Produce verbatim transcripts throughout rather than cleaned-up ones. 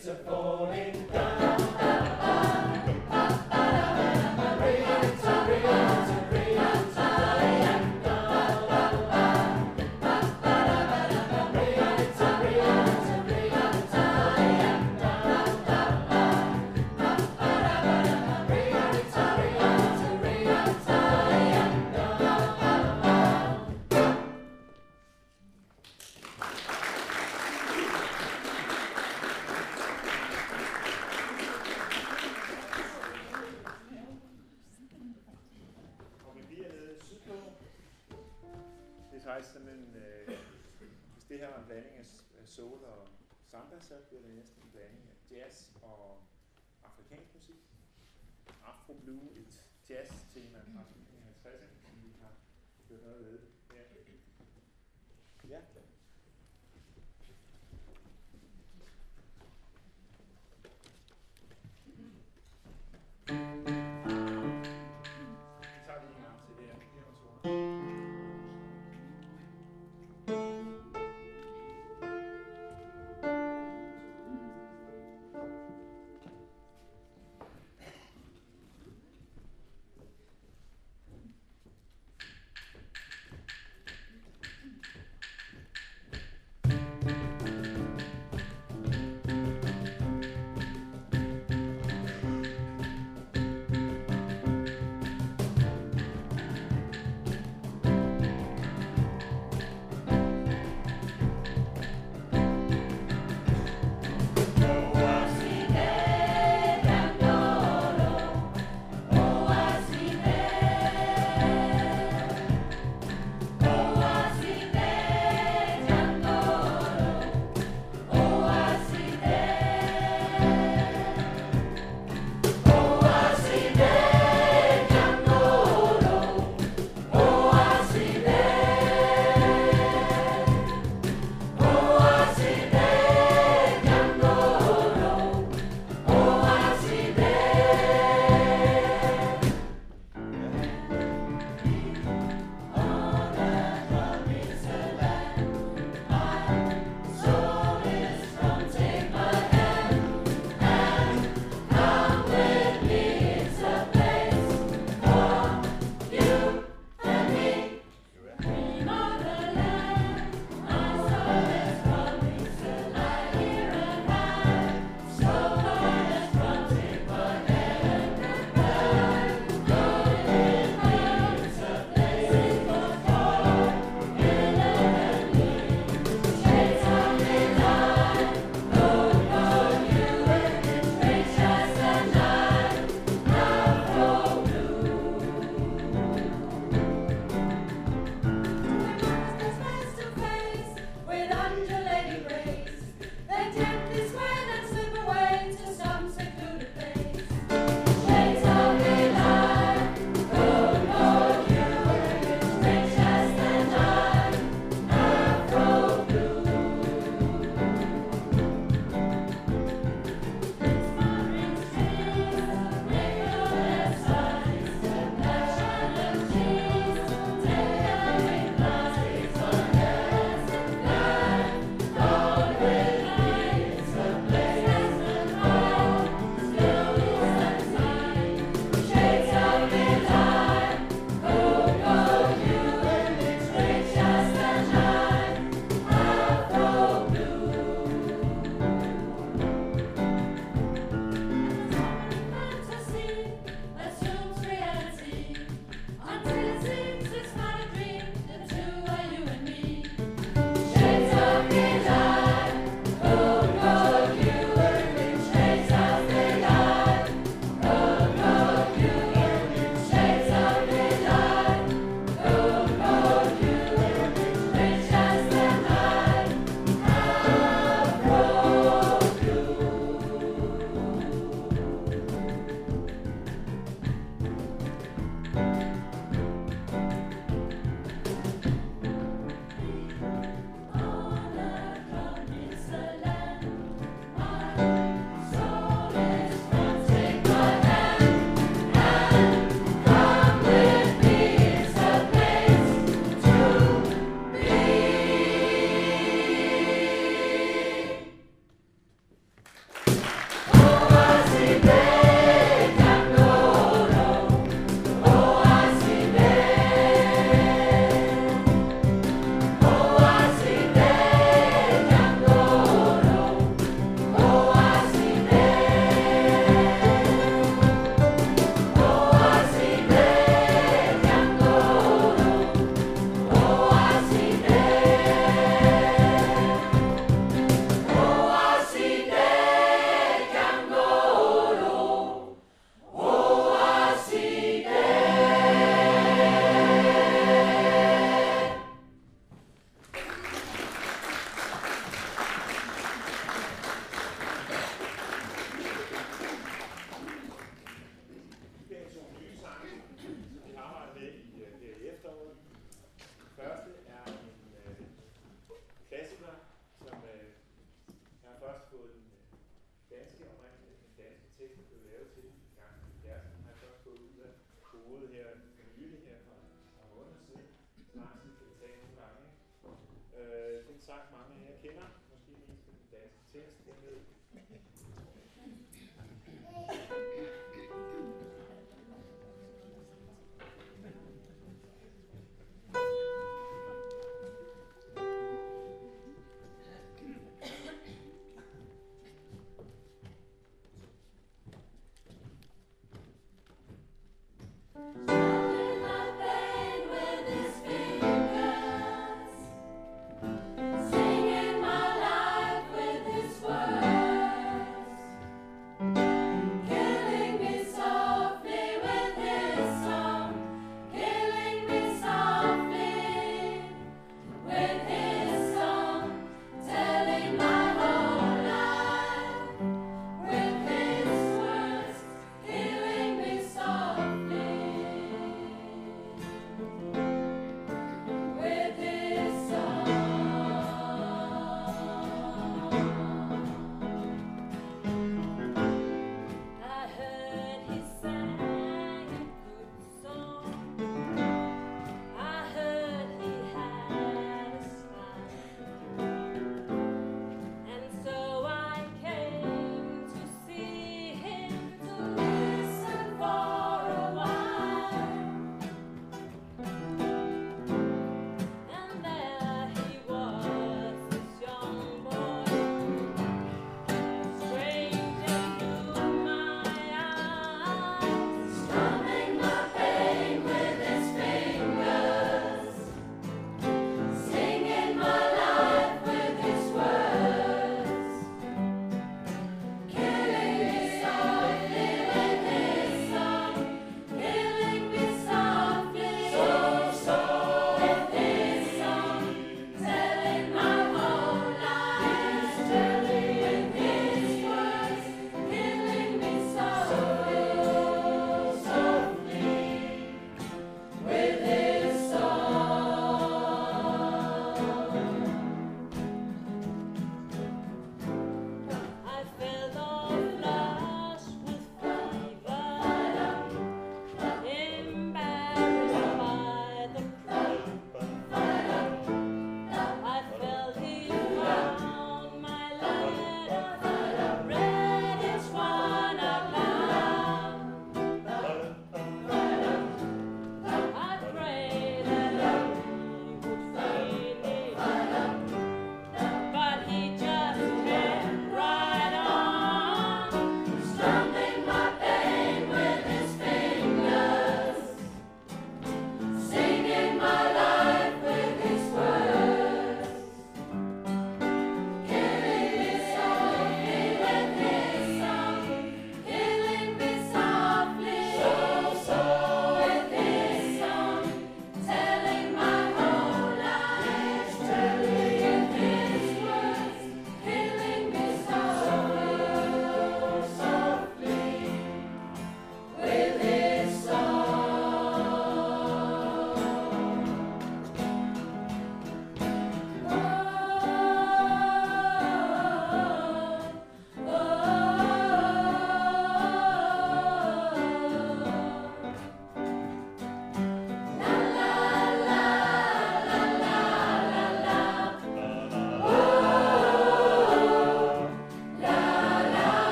Soul og samba, så bliver det næsten en blanding af jazz og afrikansk musik. Afro Blue, et jazz-tema fra halvtredserne, som vi har gjort noget ved. Ja. Ja. Vi tager lige en gang til det her. danske oprindelige, den danske tekst, der blev lavet til i gang i halvfjerdserne, har jeg først fået ud af hovedet her for nylig her for et par måneder siden. Så lang tid kan det tage nogle gange, ikke? Øh, det er sagt mange af jer kender, måske mest den danske tekst dernede. Singing my life with his word.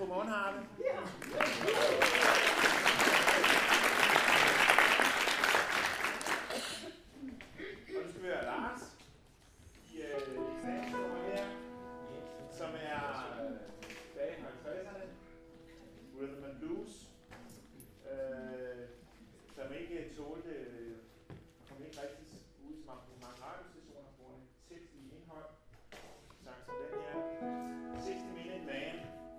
på mundharpe. Og nu skal vi høre Lars i øh, standsnummer her, som er øh, bag halvtredserne, Rhythm and Blues, øh, som ikke tålte, øh, kom ikke rigtig ud til mange, mange radiostationer på grund af tekst i indhold. Sang som den her, sixty Minute Man.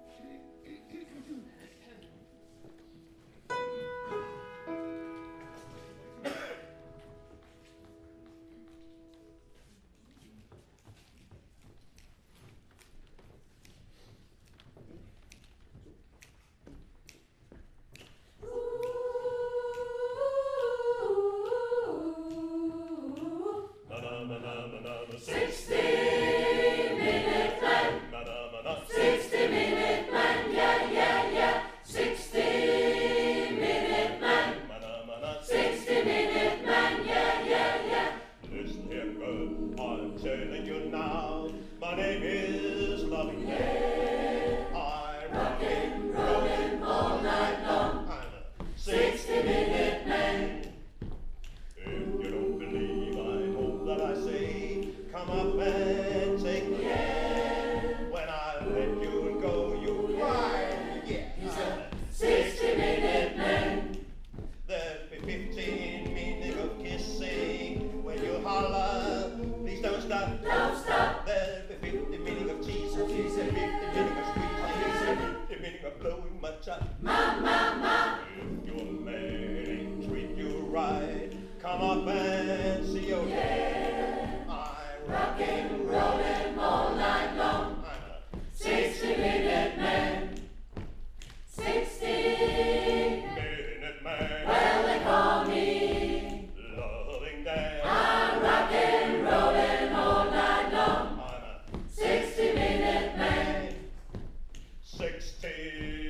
sixty minute man, sixty minute man, yeah, yeah, yeah. sixty minute man, sixty minute man, yeah, yeah, yeah. Listen here, girl, I'm telling you now, my name is Loving. Yeah, I'm rockin', rollin' all night long. I'm a sixty minute man. If you don't believe I hope that I say, come up and take me. Yeah, When I let you go, you cry. Yeah, he's a sixty minute man. there'll be fifteen minutes of kissing. When you holler, please don't stop. Don't stop. There'll be fifty minutes of teasing, teasing, fifty minutes of squeezing, fifty minutes of blowing my top. Ma, ma, ma. If your man ain't treat you right, come up and see your Yeah, I'm rockin', rollin' all night long. I'm a sixty minute man. sixty minute man, well they call me. loving dad. I'm rockin', rollin' all night long. I'm a sixty minute man. sixty